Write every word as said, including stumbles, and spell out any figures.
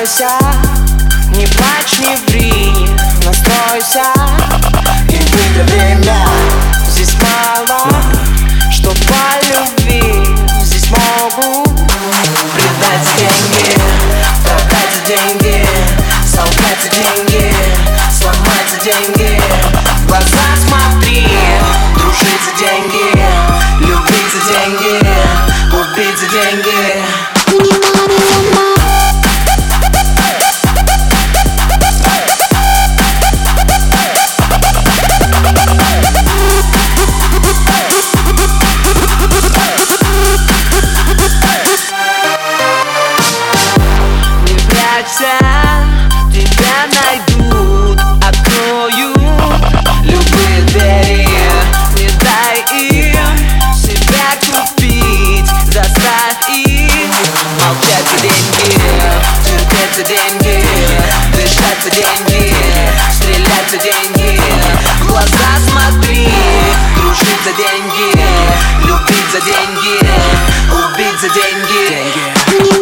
бойся, не плачь, не ври, настройся. И выйдет время. Здесь мало, что по любви. Здесь могут предать за деньги, продать за деньги, солгать за деньги, сломать за деньги. в глаза смотри, Дружить за деньги, любить за деньги, убить за деньги. тебя найдут, откроют любые двери. Не дай им себя купить, заставь их Молчать за деньги, терпеть за деньги, дышать за деньги, стрелять за деньги. в глаза смотри, Дружить за деньги, любить за деньги, убить за деньги. деньги.